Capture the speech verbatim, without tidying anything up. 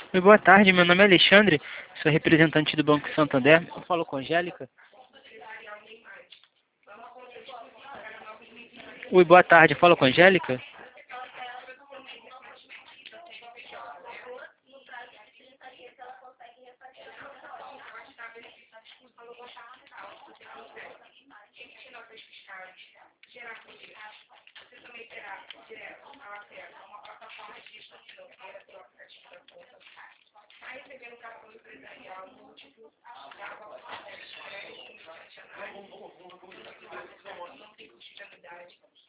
Oi, boa tarde, meu nome é Alexandre, sou representante do Banco Santander. Eu falo com a Angélica. Oi, boa tarde, eu falo com a Angélica.